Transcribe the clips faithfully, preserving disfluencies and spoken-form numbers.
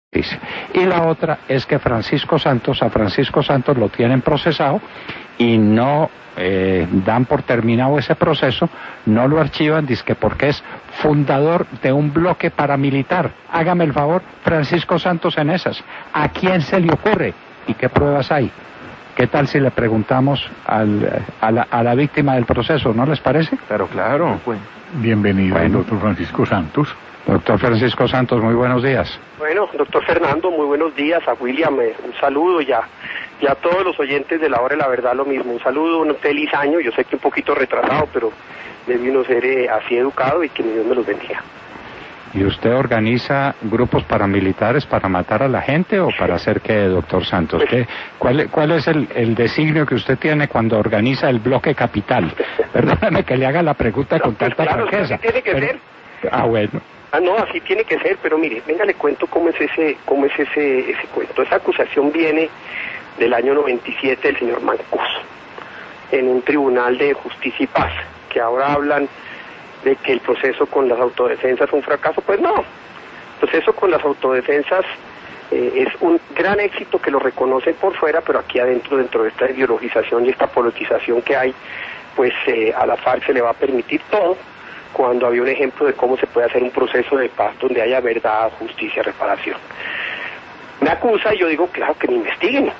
dice. Y la otra es que Francisco Santos, a Francisco Santos lo tienen procesado y no eh, dan por terminado ese proceso, no lo archivan, dizque porque es fundador de un bloque paramilitar. Hágame el favor, Francisco Santos, en esas. ¿A quién se le ocurre? ¿Y qué pruebas hay? ¿Qué tal si le preguntamos al, a, la, a la víctima del proceso? ¿No les parece? Claro, claro. Bueno. Bienvenido, Bueno. doctor Francisco Santos. Doctor Francisco Santos, muy buenos días. Bueno, doctor Fernando, muy buenos días. A William, eh, un saludo ya. Y a todos los oyentes de La Hora de la Verdad lo mismo. Un saludo, un feliz año. Yo sé que un poquito retrasado, pero debe uno ser eh, así educado y que Dios me los bendiga. ¿Y usted organiza grupos paramilitares para matar a la gente o para hacer qué, doctor Santos? ¿Qué, cuál, ¿Cuál es el, el designio que usted tiene cuando organiza el bloque capital? Perdóname que le haga la pregunta No, con pues tanta claro, franqueza. así tiene que pero... ser. Ah, bueno. Ah, no, así tiene que ser, pero mire, venga, le cuento cómo es ese cómo es ese ese cuento. Esa acusación viene del año noventa y siete del señor Mancuso, en un tribunal de justicia y paz, que ahora hablan de que el proceso con las autodefensas es un fracaso. Pues no, el proceso con las autodefensas eh, es un gran éxito que lo reconocen por fuera, pero aquí adentro, dentro de esta ideologización y esta politización que hay, pues eh, a la FARC se le va a permitir todo, cuando había un ejemplo de cómo se puede hacer un proceso de paz donde haya verdad, justicia, reparación. Me acusa y yo digo, claro, que me investiguen.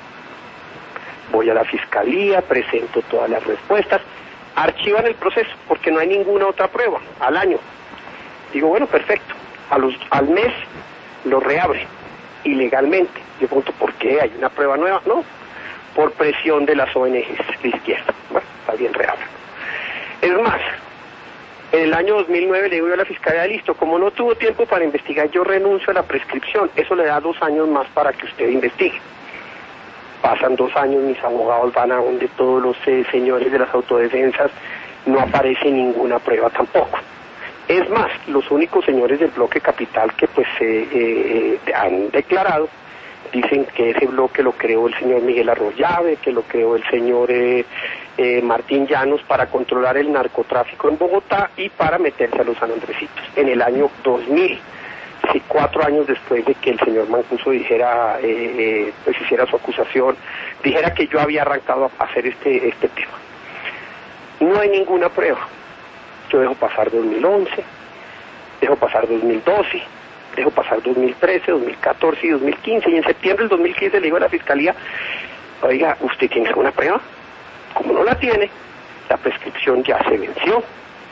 Voy a la fiscalía, presento todas las respuestas, archivan el proceso porque no hay ninguna otra prueba al año. Digo, bueno, perfecto. A los, al mes lo reabre ilegalmente. Yo pregunto, ¿por qué? ¿Hay una prueba nueva? No, por presión de las O N Ges de izquierda. Bueno, está bien, reabre. Es más, en el año dos mil nueve le digo yo a la fiscalía, listo, como no tuvo tiempo para investigar, yo renuncio a la prescripción. Eso le da dos años más para que usted investigue. Pasan dos años, mis abogados van a donde todos los eh, señores de las autodefensas, no aparece ninguna prueba tampoco. Es más, los únicos señores del bloque capital que pues eh, eh, han declarado, dicen que ese bloque lo creó el señor Miguel Arroyave, que lo creó el señor eh, eh, Martín Llanos para controlar el narcotráfico en Bogotá y para meterse a los San Andresitos en el año dos mil. Sí, cuatro años después de que el señor Mancuso dijera, eh, eh, pues hiciera su acusación, dijera que yo había arrancado a hacer este, este tema. No hay ninguna prueba. Yo dejo pasar dos mil once, dejo pasar dos mil doce, dejo pasar dos mil trece, dos mil catorce y dos mil quince, y en septiembre del dos mil quince le digo a la fiscalía, oiga, ¿usted tiene alguna prueba? Como no la tiene, la prescripción ya se venció,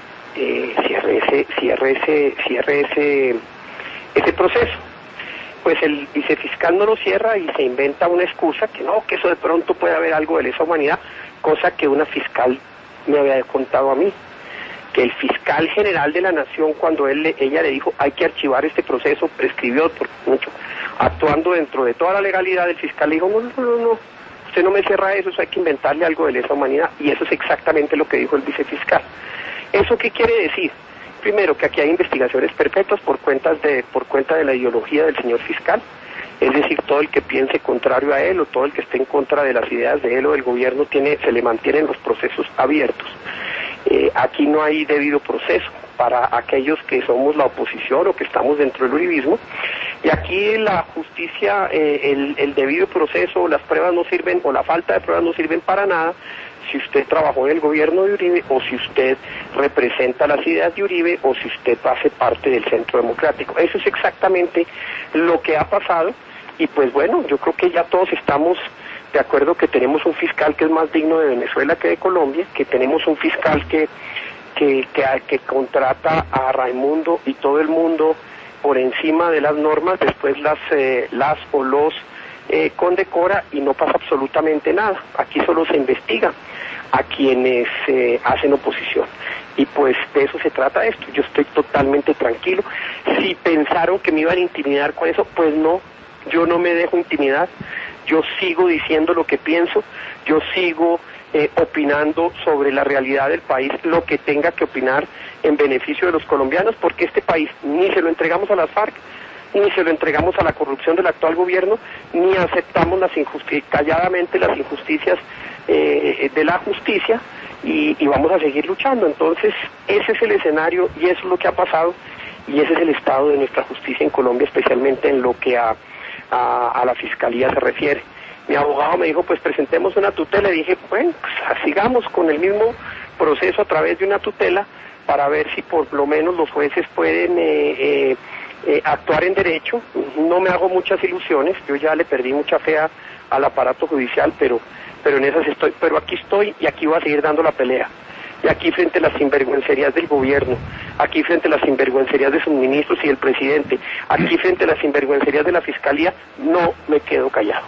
eh, cierre ese, cierre ese, cierre ese, ese proceso. Pues el vicefiscal no lo cierra y se inventa una excusa que no, que eso de pronto puede haber algo de lesa humanidad, cosa que una fiscal me había contado a mí, que el fiscal general de la nación, cuando él, ella le dijo hay que archivar este proceso, prescribió por mucho, actuando dentro de toda la legalidad, el fiscal le dijo no, no, no, no, usted no me cierra eso, eso hay que inventarle algo de lesa humanidad, y eso es exactamente lo que dijo el vicefiscal. ¿Eso qué quiere decir? Primero, que aquí hay investigaciones perpetuas por cuentas de, por cuenta de la ideología del señor fiscal, es decir, todo el que piense contrario a él o todo el que esté en contra de las ideas de él o del gobierno tiene, se le mantienen los procesos abiertos. Eh, aquí no hay debido proceso para aquellos que somos la oposición o que estamos dentro del uribismo, y aquí la justicia, eh, el, el debido proceso, las pruebas no sirven, o la falta de pruebas no sirven para nada si usted trabajó en el gobierno de Uribe, o si usted representa las ideas de Uribe, o si usted hace parte del Centro Democrático. Eso es exactamente lo que ha pasado, y pues bueno, yo creo que ya todos estamos de acuerdo que tenemos un fiscal que es más digno de Venezuela que de Colombia, que tenemos un fiscal que, que, que, que contrata a Raimundo y todo el mundo por encima de las normas, después las, eh, las o los eh, condecora y no pasa absolutamente nada. Aquí solo se investiga a quienes eh, hacen oposición. Y pues de eso se trata esto. Yo estoy totalmente tranquilo. Si pensaron que me iban a intimidar con eso, pues no, yo no me dejo intimidar. Yo sigo diciendo lo que pienso, yo sigo eh, opinando sobre la realidad del país, lo que tenga que opinar en beneficio de los colombianos, porque este país ni se lo entregamos a las FARC, ni se lo entregamos a la corrupción del actual gobierno, ni aceptamos las injusti- calladamente las injusticias eh, de la justicia, y, y vamos a seguir luchando. Entonces, ese es el escenario y eso es lo que ha pasado. y ese es el estado de nuestra justicia en Colombia, especialmente en lo que a, a, a la fiscalía se refiere. Mi abogado me dijo, pues presentemos una tutela, y dije, bueno, pues sigamos con el mismo proceso a través de una tutela para ver si por lo menos los jueces pueden eh, eh, eh, actuar en derecho. No me hago muchas ilusiones, yo ya le perdí mucha fe a, al aparato judicial, pero pero en esas estoy, pero aquí estoy y aquí voy a seguir dando la pelea. Y aquí frente a las sinvergüencerías del gobierno, aquí frente a las sinvergüencerías de sus ministros y del presidente, aquí frente a las sinvergüencerías de la fiscalía, no me quedo callado.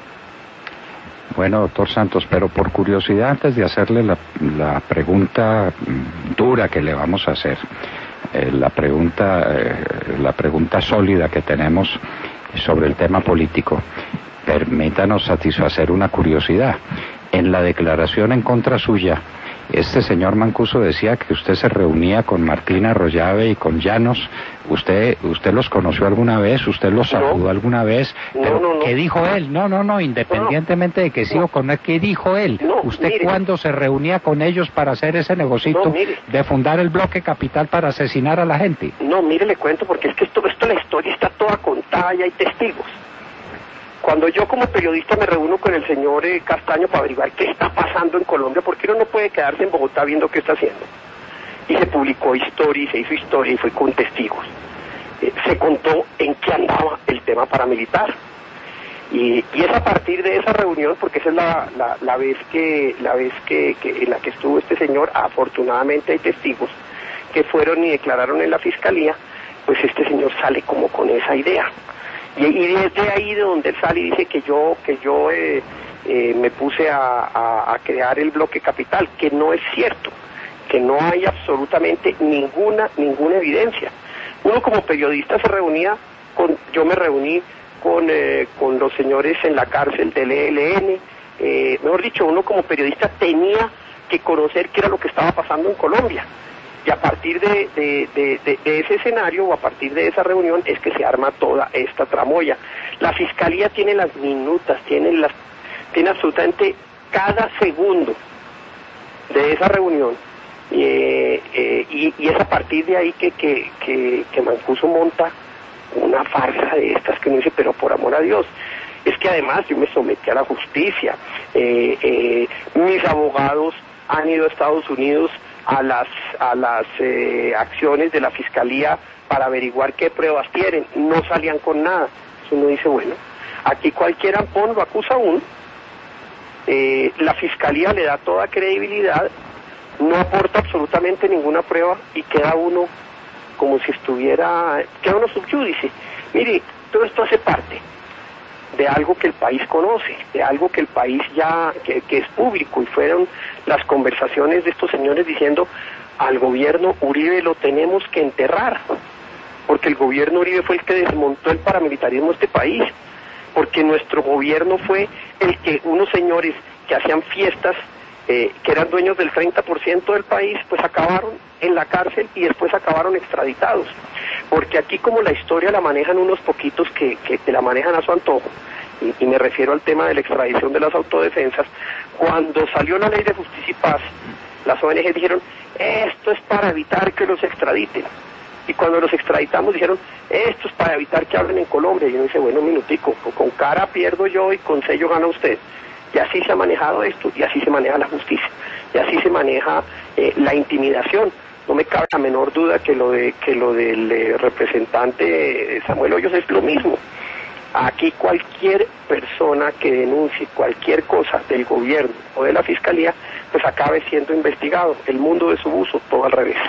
Bueno, doctor Santos, pero por curiosidad, antes de hacerle la, la pregunta dura que le vamos a hacer, eh, la pregunta, eh, la pregunta sólida que tenemos sobre el tema político, permítanos satisfacer una curiosidad. En la declaración en contra suya, este señor Mancuso decía que usted se reunía con Martina Arroyave y con Llanos. ¿Usted usted los conoció alguna vez? ¿Usted los saludó no. alguna vez? No, ¿Pero no, no. qué dijo él? No, no, no, independientemente de que sí no. o con él, ¿qué dijo él? No, ¿Usted mire. cuándo se reunía con ellos para hacer ese negocito no, de fundar el bloque capital para asesinar a la gente? No, mire, le cuento, porque es que esto, esto la historia está toda contada y hay testigos. Cuando yo como periodista me reúno con el señor eh, Castaño para averiguar qué está pasando en Colombia, porque uno no puede quedarse en Bogotá viendo qué está haciendo. Y se publicó historia y se hizo historia y fue con testigos. Eh, se contó en qué andaba el tema paramilitar. Y, y es a partir de esa reunión, porque esa es la, la, la vez que la vez que, que en la que estuvo este señor, afortunadamente hay testigos que fueron y declararon en la fiscalía, pues este señor sale como con esa idea. Y, y desde ahí de donde él sale y dice que yo que yo eh, eh, me puse a, a, a crear el bloque capital, que no es cierto, que no hay absolutamente ninguna ninguna evidencia. Uno como periodista se reunía con, yo me reuní con eh, con los señores en la cárcel del E L N, eh, mejor dicho, uno como periodista tenía que conocer qué era lo que estaba pasando en Colombia. Y a partir de, de, de, de, de ese escenario o a partir de esa reunión es que se arma toda esta tramoya. La fiscalía tiene las minutas, tiene, las, tiene absolutamente cada segundo de esa reunión eh, eh, y, y es a partir de ahí que, que, que, que Mancuso monta una farsa de estas que uno dice, pero por amor a Dios. Es que además yo me sometí a la justicia, eh, eh, mis abogados han ido a Estados Unidos a las a las eh, acciones de la fiscalía para averiguar qué pruebas tienen, no salían con nada. Entonces uno dice, bueno, aquí cualquier ampón lo acusa a uno, eh, la fiscalía le da toda credibilidad, no aporta absolutamente ninguna prueba y queda uno como si estuviera, queda uno subyúdice. Mire, todo esto hace parte de algo que el país conoce, de algo que el país ya, que, que es público, y fueron las conversaciones de estos señores diciendo, al gobierno Uribe lo tenemos que enterrar, porque el gobierno Uribe fue el que desmontó el paramilitarismo de este país, porque nuestro gobierno fue el que unos señores que hacían fiestas, eh, que eran dueños del treinta por ciento del país, pues acabaron en la cárcel y después acabaron extraditados. Porque aquí como la historia la manejan unos poquitos que, que, que la manejan a su antojo, y, y me refiero al tema de la extradición de las autodefensas, cuando salió la ley de justicia y paz, las O N G dijeron, esto es para evitar que los extraditen. Y cuando los extraditamos dijeron, esto es para evitar que hablen en Colombia. Y uno dice, bueno, un minutico, con cara pierdo yo y con sello gana usted. Y así se ha manejado esto, y así se maneja la justicia, y así se maneja eh, la intimidación. No me cabe la menor duda que lo de que lo del eh, representante Samuel Hoyos es lo mismo. Aquí cualquier persona que denuncie cualquier cosa del gobierno o de la fiscalía, pues acabe siendo investigado. El mundo de su uso, todo al revés.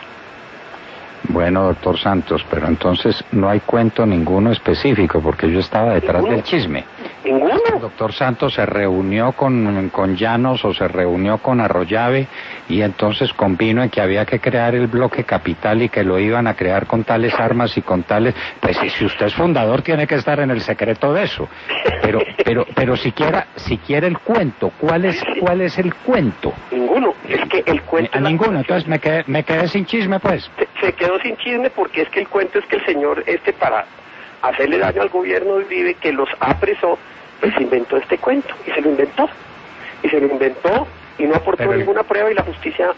Bueno, doctor Santos, pero entonces no hay cuento ninguno específico, porque yo estaba detrás ¿Ninguno? del chisme. ¿Ninguno? El doctor Santos se reunió con, con Llanos o se reunió con Arroyave y entonces convino en que había que crear el bloque capital y que lo iban a crear con tales armas y con tales... Pues si usted es fundador tiene que estar en el secreto de eso. Pero pero pero siquiera siquiera el cuento, ¿cuál es cuál es el cuento? Ninguno, es que el cuento... A ninguno, entonces me quedé, me quedé sin chisme, pues. Se, se quedó sin chisme porque es que el cuento es que el señor este para hacerle daño al gobierno de Uribe, que los apresó, pues inventó este cuento, y se lo inventó, y se lo inventó, y no aportó Pero ninguna el... prueba, y la justicia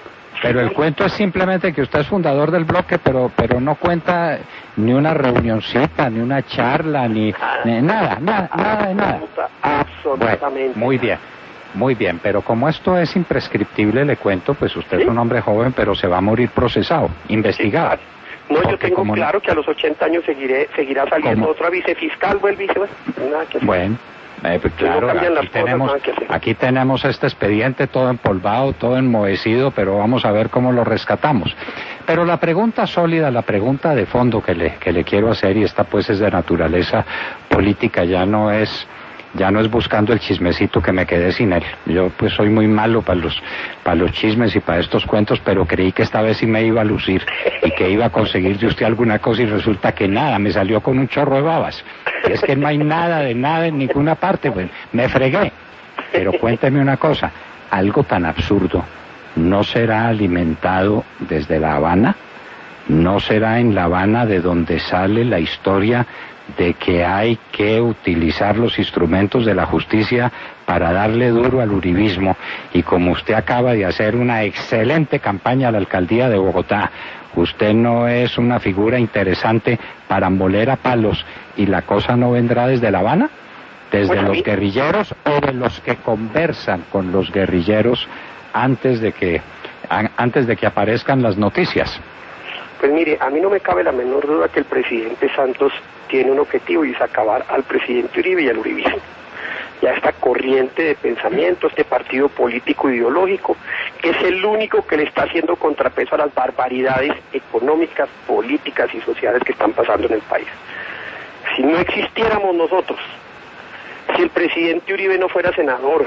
Pero el cuento es simplemente que usted es fundador del bloque, pero pero no cuenta ni una reunioncita, ni una charla, ni, ni nada, nada, nada de nada. Absolutamente. Bueno, muy bien, muy bien, pero como esto es imprescriptible, le cuento, pues usted ¿Sí? es un hombre joven, pero se va a morir procesado, investigado. Sí, no, yo Porque tengo como claro que a los ochenta años seguiré, seguirá saliendo ¿Cómo? otra vicefiscal, o el vice, bueno, nada que hacer. Bueno, eh, pues Si no claro, cambian aquí las cosas, tenemos, nada que hacer. aquí tenemos este expediente todo empolvado, todo enmohecido, pero vamos a ver cómo lo rescatamos. Pero la pregunta sólida, la pregunta de fondo que le, que le quiero hacer, y esta pues es de naturaleza política, ya no es... ya no es buscando el chismecito que me quedé sin él. Yo pues soy muy malo para los para los chismes y para estos cuentos, pero creí que esta vez sí me iba a lucir y que iba a conseguir de usted alguna cosa y resulta que nada, me salió con un chorro de babas. Y es que no hay nada de nada en ninguna parte, pues me fregué. Pero cuénteme una cosa, algo tan absurdo, ¿no será alimentado desde La Habana? ¿No será en La Habana de donde sale la historia de que hay que utilizar los instrumentos de la justicia para darle duro al uribismo? Y como usted acaba de hacer una excelente campaña a la alcaldía de Bogotá, usted no es una figura interesante para moler a palos, y la cosa no vendrá desde La Habana, desde Bueno, los ¿sí? guerrilleros o de los que conversan con los guerrilleros antes de que an- antes de que aparezcan las noticias. Pues mire, a mí no me cabe la menor duda que el presidente Santos tiene un objetivo, y es acabar al presidente Uribe y al uribismo. Ya esta corriente de pensamiento, este partido político ideológico, que es el único que le está haciendo contrapeso a las barbaridades económicas, políticas y sociales que están pasando en el país. Si no existiéramos nosotros, si el presidente Uribe no fuera senador,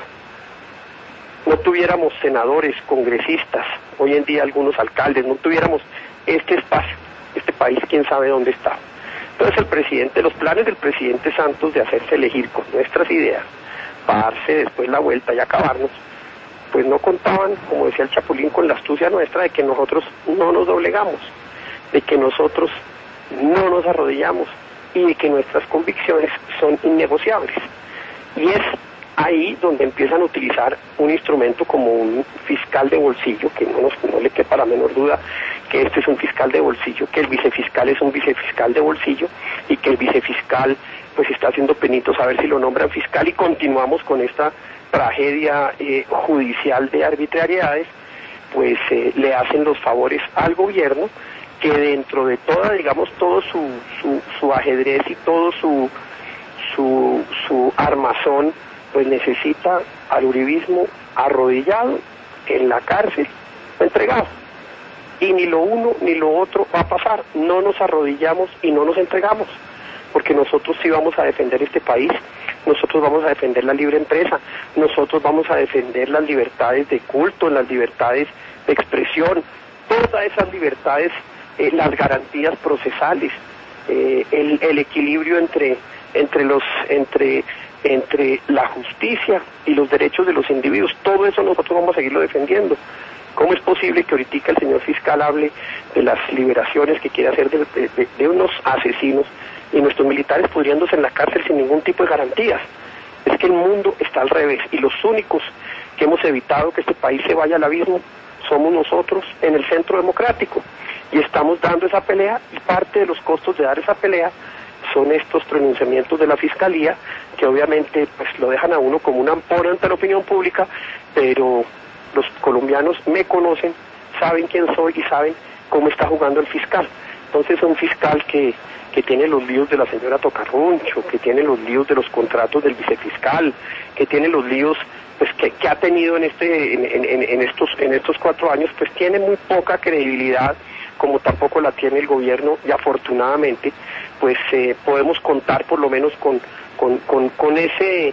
no tuviéramos senadores, congresistas, hoy en día algunos alcaldes, no tuviéramos este espacio, este país quién sabe dónde está. Entonces el presidente, los planes del presidente Santos de hacerse elegir con nuestras ideas, para darse después la vuelta y acabarnos, pues no contaban, como decía el Chapulín, con la astucia nuestra de que nosotros no nos doblegamos, de que nosotros no nos arrodillamos y de que nuestras convicciones son innegociables. Y es ahí donde empiezan a utilizar un instrumento como un fiscal de bolsillo, que no, nos, no le quepa la menor duda que este es un fiscal de bolsillo, que el vicefiscal es un vicefiscal de bolsillo, y que el vicefiscal pues está haciendo penitos a ver si lo nombran fiscal, y continuamos con esta tragedia eh, judicial de arbitrariedades. Pues eh, le hacen los favores al gobierno, que dentro de toda, digamos, todo su, su, su ajedrez y todo su, su, su armazón, pues necesita al uribismo arrodillado en la cárcel, entregado. Y ni lo uno ni lo otro va a pasar. No nos arrodillamos y no nos entregamos, porque nosotros sí vamos a defender este país, nosotros vamos a defender la libre empresa, nosotros vamos a defender las libertades de culto, las libertades de expresión, todas esas libertades, eh, las garantías procesales, eh, el, el equilibrio entre entre los entre entre la justicia y los derechos de los individuos. Todo eso nosotros vamos a seguirlo defendiendo. ¿Cómo es posible que ahorita el señor fiscal hable de las liberaciones que quiere hacer de, de, de unos asesinos, y nuestros militares pudriéndose en la cárcel sin ningún tipo de garantías? Es que el mundo está al revés, y los únicos que hemos evitado que este país se vaya al abismo somos nosotros en el centro democrático, y estamos dando esa pelea, y parte de los costos de dar esa pelea son estos pronunciamientos de la Fiscalía, que obviamente pues lo dejan a uno como un amparo ante la opinión pública, pero los colombianos me conocen, saben quién soy y saben cómo está jugando el fiscal. Entonces un fiscal que, que tiene los líos de la señora Tocarruncho, que tiene los líos de los contratos del vicefiscal, que tiene los líos pues que, que ha tenido en este en, en, en estos en estos cuatro años, pues tiene muy poca credibilidad, como tampoco la tiene el gobierno, y afortunadamente pues eh, podemos contar por lo menos con con, con, con ese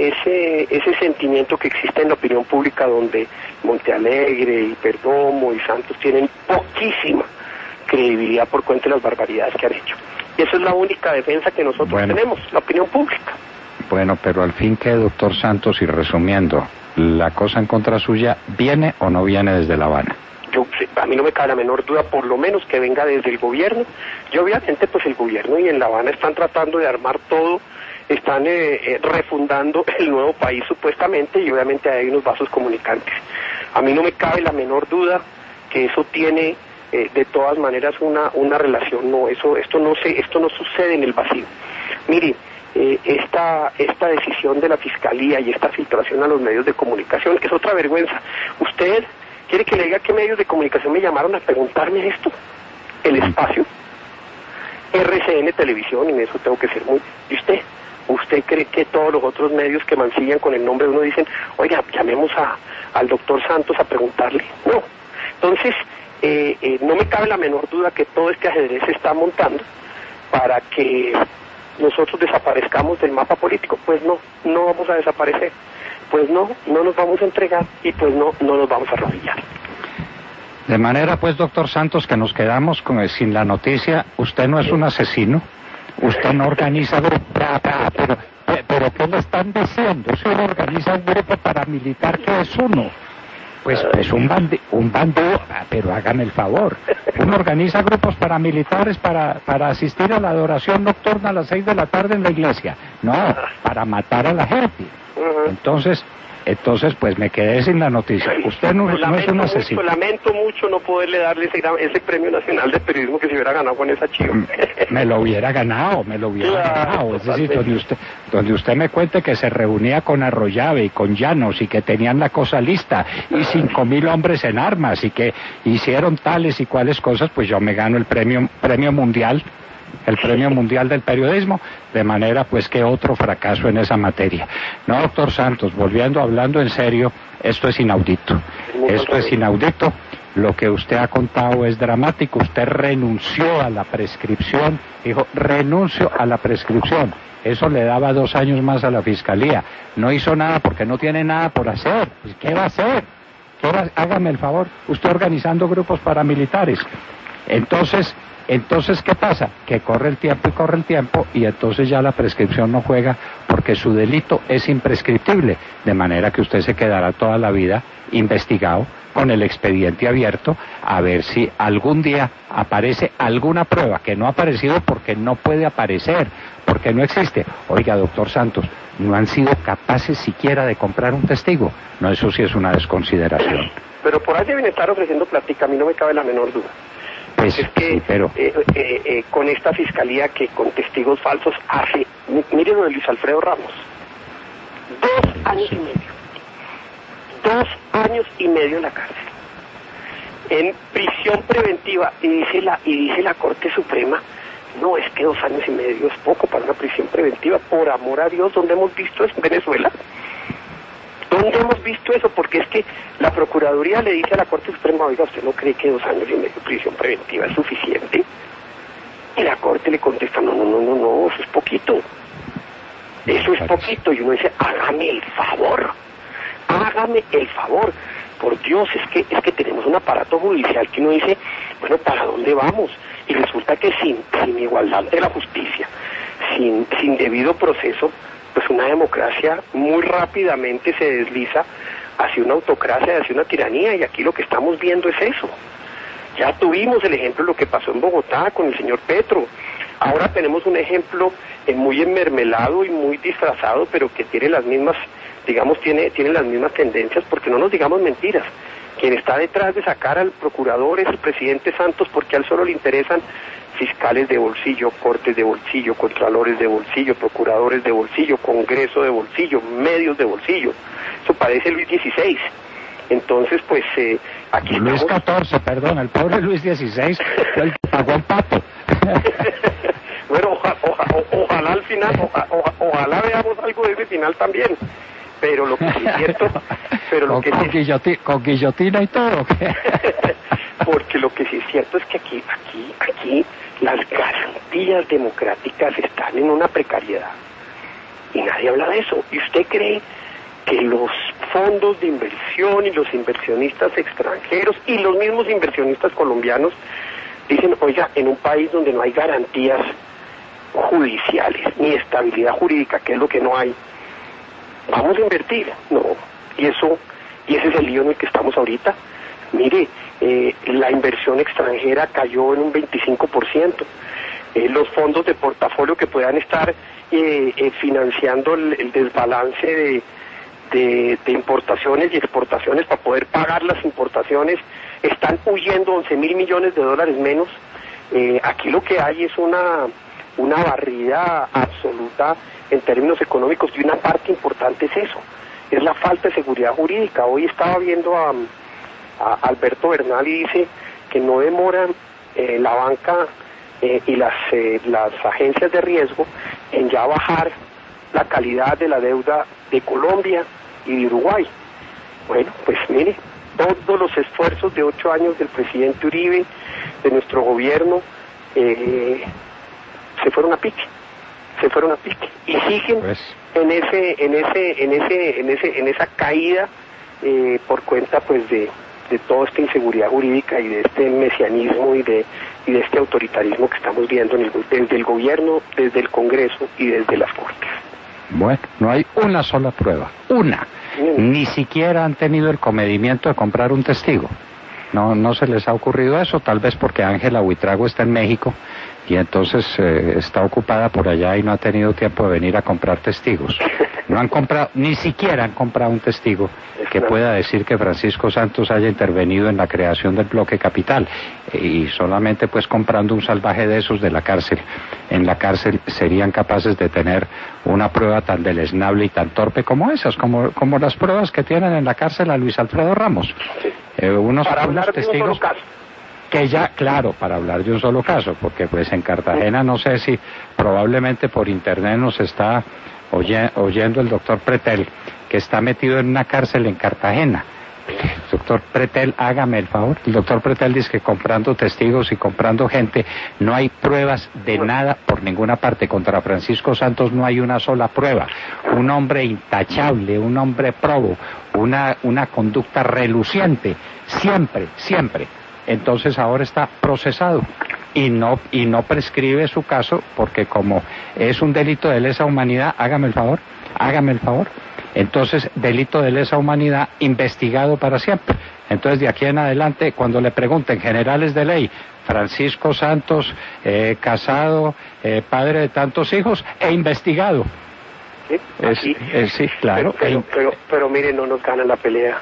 ese ese sentimiento que existe en la opinión pública, donde Montealegre y Perdomo y Santos tienen poquísima credibilidad por cuenta de las barbaridades que han hecho. Y esa es la única defensa que nosotros Bueno. tenemos, la opinión pública. Bueno, pero al fin que, doctor Santos, y resumiendo, ¿la cosa en contra suya viene o no viene desde La Habana? Yo, a mí no me cabe la menor duda, por lo menos que venga desde el gobierno. Y obviamente pues el gobierno y en La Habana están tratando de armar todo, están eh, eh, refundando el nuevo país supuestamente, y obviamente hay unos vasos comunicantes. A mí no me cabe la menor duda que eso tiene eh, de todas maneras una una relación. No, eso esto no se esto no sucede en el vacío. Mire, eh, esta esta decisión de la fiscalía y esta filtración a los medios de comunicación, que es otra vergüenza. ¿Usted quiere que le diga qué medios de comunicación me llamaron a preguntarme esto? El Espacio, R C N Televisión, y en eso tengo que ser muy... ¿Y usted? ¿Usted cree que todos los otros medios que mancillan con el nombre de uno dicen, oiga, llamemos a, al doctor Santos a preguntarle? No. Entonces, eh, eh, no me cabe la menor duda que todo este ajedrez se está montando para que nosotros desaparezcamos del mapa político. Pues no, no vamos a desaparecer. Pues no, no nos vamos a entregar y pues no, no nos vamos a arrodillar. De manera, pues, doctor Santos, que nos quedamos con, sin la noticia. Usted no es un asesino, usted no organiza grupos, pero, pero ¿qué le están diciendo? Si uno organiza un grupo paramilitar, ¿qué es uno? Pues, pues un, bandi un bandido, pero hágame el favor. Uno organiza grupos paramilitares para, para asistir a la adoración nocturna a las seis de la tarde en la iglesia. No, para matar a la gente. Entonces... Entonces, pues me quedé sin la noticia. Usted no, pues no es un asesino. Mucho, lamento mucho no poderle darle ese, ese premio nacional de periodismo que se hubiera ganado con esa chiva. Me lo hubiera ganado, me lo hubiera claro, ganado. Es decir, donde usted, donde usted me cuente que se reunía con Arroyave y con Llanos y que tenían la cosa lista y cinco mil hombres en armas y que hicieron tales y cuales cosas, pues yo me gano el premio, premio mundial. El Premio Mundial del Periodismo, de manera pues que otro fracaso en esa materia. No, doctor Santos, volviendo, hablando en serio, esto es inaudito. Esto es inaudito. Lo que usted ha contado es dramático. Usted renunció a la prescripción, dijo, renuncio a la prescripción. Eso le daba dos años más a la Fiscalía. No hizo nada porque no tiene nada por hacer. Pues, ¿qué va a hacer? ¿Qué va? Hágame el favor, usted organizando grupos paramilitares. Entonces... Entonces, ¿qué pasa? Que corre el tiempo y corre el tiempo y entonces ya la prescripción no juega porque su delito es imprescriptible, de manera que usted se quedará toda la vida investigado con el expediente abierto a ver si algún día aparece alguna prueba que no ha aparecido porque no puede aparecer, porque no existe. Oiga, doctor Santos, no han sido capaces siquiera de comprar un testigo. No, eso sí es una desconsideración. Pero por ahí deben estar ofreciendo plática, a mí no me cabe la menor duda. Pues, es que sí, pero... eh, eh, eh, con esta fiscalía que con testigos falsos hace, mire lo de Luis Alfredo Ramos, dos años y medio, dos años y medio en la cárcel, en prisión preventiva, y dice la y dice la Corte Suprema, no, es que dos años y medio es poco para una prisión preventiva, por amor a Dios, ¿dónde hemos visto eso en Venezuela? ¿Dónde hemos visto eso? Porque es que la Procuraduría le dice a la Corte Suprema, oiga, ¿usted no cree que dos años y medio de prisión preventiva es suficiente? Y la Corte le contesta, no, no, no, no, no, eso es poquito. Eso es poquito. Y uno dice, hágame el favor, hágame el favor. Por Dios, es que es que tenemos un aparato judicial que uno dice, bueno, ¿para dónde vamos? Y resulta que sin, sin igualdad de la justicia, sin, sin debido proceso, pues una democracia muy rápidamente se desliza hacia una autocracia, hacia una tiranía, y aquí lo que estamos viendo es eso. Ya tuvimos el ejemplo de lo que pasó en Bogotá con el señor Petro. Ahora tenemos un ejemplo eh, muy enmermelado y muy disfrazado, pero que tiene las mismas, digamos, tiene, tiene las mismas tendencias, porque no nos digamos mentiras. Quien está detrás de sacar al procurador es el presidente Santos, porque a él solo le interesan fiscales de bolsillo, cortes de bolsillo, contralores de bolsillo, procuradores de bolsillo, congreso de bolsillo, medios de bolsillo. Eso parece Luis dieciséis. Entonces, pues, eh, aquí Luis estamos... catorce, perdón, el pobre Luis dieciséis fue el que pagó el pato. Bueno, oja, oja, o, ojalá al final, oja, oja, ojalá veamos algo de ese final también. Pero lo que sí es cierto... Pero lo con, que con, sí... guillotina, con guillotina y todo. Porque lo que sí es cierto es que aquí, aquí, aquí, las garantías democráticas están en una precariedad. Y nadie habla de eso. ¿Y usted cree que los fondos de inversión y los inversionistas extranjeros y los mismos inversionistas colombianos dicen, oiga, en un país donde no hay garantías judiciales ni estabilidad jurídica, que es lo que no hay, vamos a invertir? No. Y eso, y ese es el lío en el que estamos ahorita. Mire, eh, la inversión extranjera cayó en un veinticinco por ciento. Eh, los fondos de portafolio que puedan estar eh, eh, financiando el, el desbalance de, de, de importaciones y exportaciones para poder pagar las importaciones, están huyendo once mil millones de dólares menos. Eh, aquí lo que hay es una, una barrida absoluta en términos económicos, y una parte importante es eso, es la falta de seguridad jurídica. Hoy estaba viendo a, a Alberto Bernal y dice que no demoran eh, la banca eh, y las, eh, las agencias de riesgo en ya bajar la calidad de la deuda de Colombia y de Uruguay. Bueno, pues mire, todos los esfuerzos de ocho años del presidente Uribe, de nuestro gobierno, eh, se fueron a pique, se fueron a pique y siguen pues en ese, en ese, en ese, en ese, en esa caída eh, por cuenta pues de, de toda esta inseguridad jurídica y de este mesianismo y de y de este autoritarismo que estamos viendo en el, desde el gobierno, desde el Congreso y desde las Cortes. Bueno, no hay una sola prueba, una. Mm. Ni siquiera han tenido el comedimiento de comprar un testigo. No, no se les ha ocurrido eso, tal vez porque Ángela Buitrago está en México y entonces eh, está ocupada por allá y no ha tenido tiempo de venir a comprar testigos. No han comprado, ni siquiera han comprado un testigo que pueda decir que Francisco Santos haya intervenido en la creación del bloque capital, y solamente pues comprando un salvaje de esos de la cárcel. En la cárcel serían capaces de tener una prueba tan deleznable y tan torpe como esas, como, como las pruebas que tienen en la cárcel a Luis Alfredo Ramos. Eh, unos, Para unos testigos que ya, claro, para hablar de un solo caso, porque pues en Cartagena no sé si probablemente por internet nos está oye, oyendo el doctor Pretel, que está metido en una cárcel en Cartagena. Doctor Pretel, hágame el favor. El doctor Pretel dice que comprando testigos y comprando gente no hay pruebas de nada por ninguna parte. Contra Francisco Santos no hay una sola prueba. Un hombre intachable, un hombre probo, una, una conducta reluciente, siempre, siempre. Entonces ahora está procesado y no y no prescribe su caso, porque como es un delito de lesa humanidad, hágame el favor, hágame el favor. Entonces, delito de lesa humanidad investigado para siempre. Entonces, de aquí en adelante, cuando le pregunten generales de ley, Francisco Santos, eh, casado, eh, padre de tantos hijos, e investigado. Sí, es, es, sí claro. Pero, pero, pero, pero mire, no nos ganan la pelea.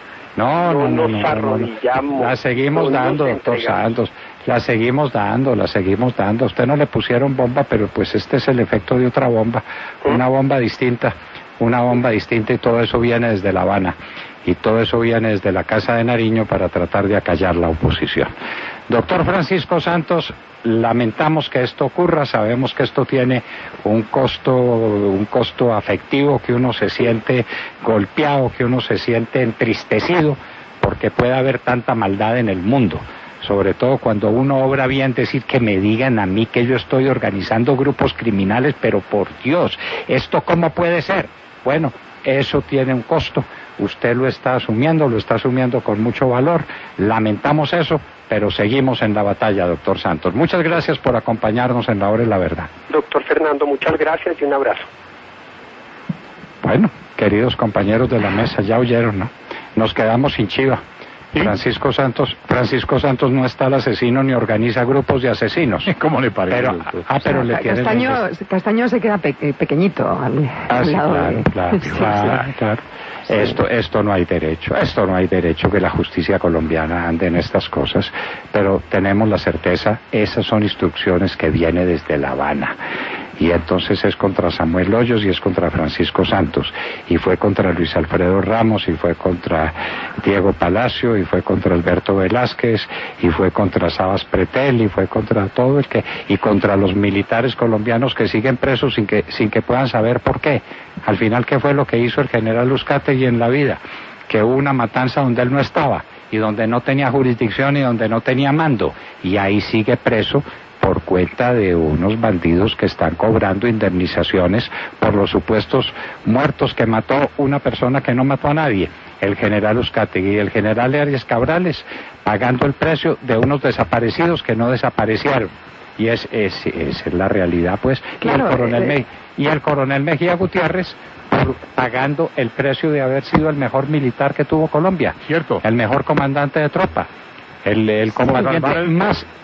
No, no, no, nos no, arrodillamos. No, la seguimos no dando, doctor Santos. La seguimos dando, la seguimos dando. A usted no le pusieron bomba, pero pues este es el efecto de otra bomba. ¿Mm? Una bomba distinta. Una bomba distinta, y todo eso viene desde La Habana. Y todo eso viene desde la Casa de Nariño para tratar de acallar la oposición. Doctor Francisco Santos, lamentamos que esto ocurra, sabemos que esto tiene un costo, un costo afectivo, que uno se siente golpeado, que uno se siente entristecido, porque puede haber tanta maldad en el mundo. Sobre todo cuando uno obra bien, decir que me digan a mí que yo estoy organizando grupos criminales, pero por Dios, ¿esto cómo puede ser? Bueno, eso tiene un costo. Usted lo está asumiendo, lo está asumiendo con mucho valor. Lamentamos eso, pero seguimos en la batalla, doctor Santos. Muchas gracias por acompañarnos en La Hora de la Verdad. Doctor Fernando, muchas gracias y un abrazo. Bueno, queridos compañeros de la mesa, ya oyeron, ¿no? Nos quedamos sin chiva. ¿Sí? Francisco Santos, Francisco Santos no está el asesino ni organiza grupos de asesinos. ¿Cómo le parece? Pero, ah, pero le tiene Castaño, Castaño se queda pe pequeñito al, ah, al sí, lado claro, de... claro, sí, claro, sí. claro. Sí. Esto, esto no hay derecho, esto no hay derecho que la justicia colombiana ande en estas cosas, pero tenemos la certeza, esas son instrucciones que vienen desde La Habana. Y entonces es contra Samuel Hoyos y es contra Francisco Santos, y fue contra Luis Alfredo Ramos, y fue contra Diego Palacio, y fue contra Alberto Velázquez, y fue contra Sabas Pretel, y fue contra todo el que, y contra los militares colombianos que siguen presos sin que, sin que puedan saber por qué. Al final, ¿qué fue lo que hizo el general Uzcategui en la vida? Que hubo una matanza donde él no estaba, y donde no tenía jurisdicción y donde no tenía mando, y ahí sigue preso por cuenta de unos bandidos que están cobrando indemnizaciones por los supuestos muertos que mató una persona que no mató a nadie, el general Uzcategui y el general Arias Cabrales, pagando el precio de unos desaparecidos que no desaparecieron. Y es, es, es la realidad, pues. Claro, y, el coronel eh, Me, y el coronel Mejía Gutiérrez por, pagando el precio de haber sido el mejor militar que tuvo Colombia. Cierto. El mejor comandante de tropa. El, el combatiente más...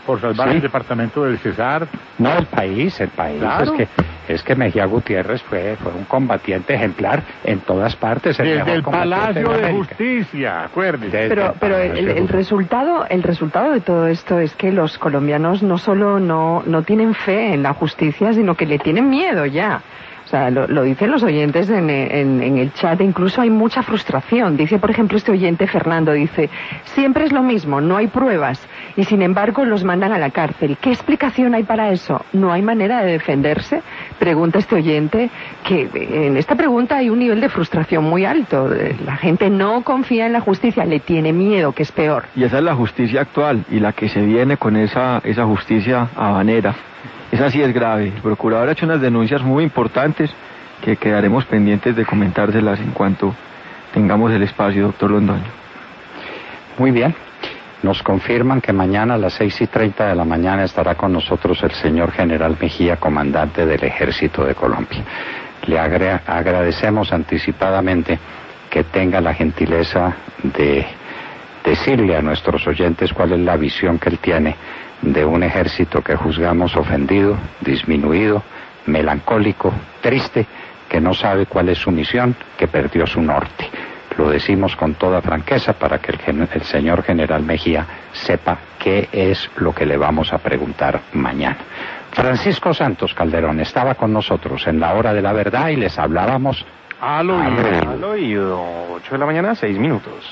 por salvar Sí. el departamento del Cesar. No, el país, el país. Claro. Es que es que Mejía Gutiérrez fue, fue un combatiente ejemplar en todas partes. El Desde mejor el combatiente Palacio de América. Justicia, acuérdese. Desde Pero, pero el, Palacio de el resultado, el resultado de todo esto es que los colombianos no solo no, no tienen fe en la justicia, sino que le tienen miedo ya. O sea, lo, lo dicen los oyentes en, en, en el chat, incluso hay mucha frustración. Dice, por ejemplo, este oyente, Fernando, dice, siempre es lo mismo, no hay pruebas, y sin embargo los mandan a la cárcel. ¿Qué explicación hay para eso? ¿No hay manera de defenderse? Pregunta este oyente, que en esta pregunta hay un nivel de frustración muy alto. La gente no confía en la justicia, le tiene miedo, que es peor. Y esa es la justicia actual, y la que se viene con esa, esa justicia habanera. Esa sí es grave. El procurador ha hecho unas denuncias muy importantes que quedaremos pendientes de comentárselas en cuanto tengamos el espacio, doctor Londoño. Muy bien. Nos confirman que mañana a las seis y treinta de la mañana estará con nosotros el señor General Mejía, comandante del Ejército de Colombia. Le agra- agradecemos anticipadamente que tenga la gentileza de decirle a nuestros oyentes cuál es la visión que él tiene de un ejército que juzgamos ofendido, disminuido, melancólico, triste, que no sabe cuál es su misión, que perdió su norte. Lo decimos con toda franqueza para que el, gen- el señor General Mejía sepa qué es lo que le vamos a preguntar mañana. Francisco Santos Calderón estaba con nosotros en la hora de la verdad y les hablábamos Al al oído. oído. Al oído, ocho de la mañana, seis minutos.